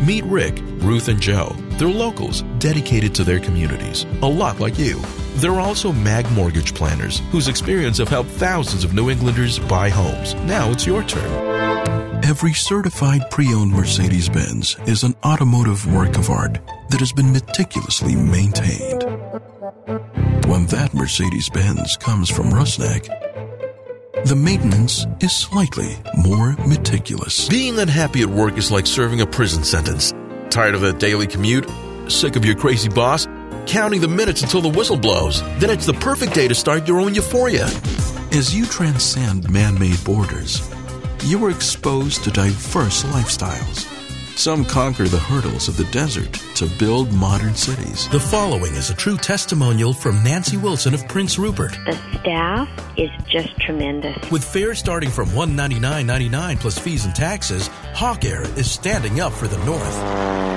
Meet Rick, Ruth, and Joe. They're locals, dedicated to their communities, a lot like you. They're also MAG mortgage planners whose experience have helped thousands of New Englanders buy homes. Now it's your turn. Every certified pre-owned Mercedes-Benz is an automotive work of art that has been meticulously maintained. When that Mercedes-Benz comes from Rusnak, the maintenance is slightly more meticulous. Being unhappy at work is like serving a prison sentence. Tired of the daily commute? Sick of your crazy boss? Counting the minutes until the whistle blows? Then it's the perfect day to start your own Euphoria. As you transcend man-made borders, you are exposed to diverse lifestyles. Some conquer the hurdles of the desert to build modern cities. The following is a true testimonial from Nancy Wilson of Prince Rupert. The staff is just tremendous. With fares starting from $199.99 plus fees and taxes, Hawk Air is standing up for the North.